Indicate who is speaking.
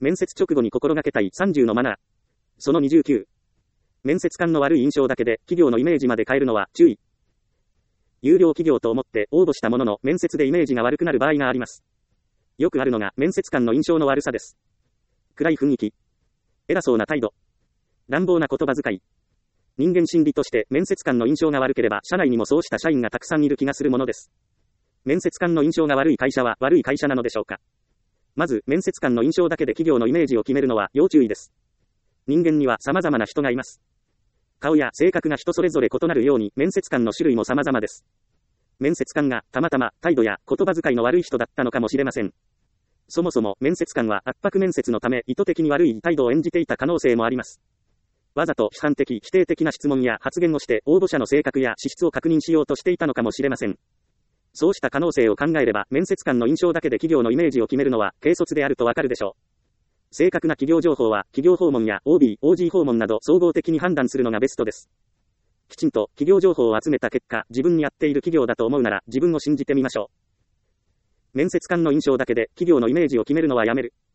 Speaker 1: 面接直後に心がけたい30のマナー。その29。面接官の悪い印象だけで企業のイメージまで変えるのは注意。有料企業と思って応募したものの面接でイメージが悪くなる場合があります。よくあるのが面接官の印象の悪さです。暗い雰囲気。偉そうな態度。乱暴な言葉遣い。人間心理として面接官の印象が悪ければ社内にもそうした社員がたくさんいる気がするものです。面接官の印象が悪い会社は悪い会社なのでしょうか。まず面接官の印象だけで企業のイメージを決めるのは要注意です。人間には様々な人がいます。顔や性格が人それぞれ異なるように面接官の種類も様々です。面接官がたまたま態度や言葉遣いの悪い人だったのかもしれません。そもそも面接官は圧迫面接のため意図的に悪い態度を演じていた可能性もあります。わざと批判的、否定的な質問や発言をして応募者の性格や資質を確認しようとしていたのかもしれません。そうした可能性を考えれば面接官の印象だけで企業のイメージを決めるのは軽率であるとわかるでしょう。正確な企業情報は企業訪問や OB、OG 訪問など総合的に判断するのがベストです。きちんと企業情報を集めた結果、自分に合っている企業だと思うなら自分を信じてみましょう。面接官の印象だけで企業のイメージを決めるのはやめる。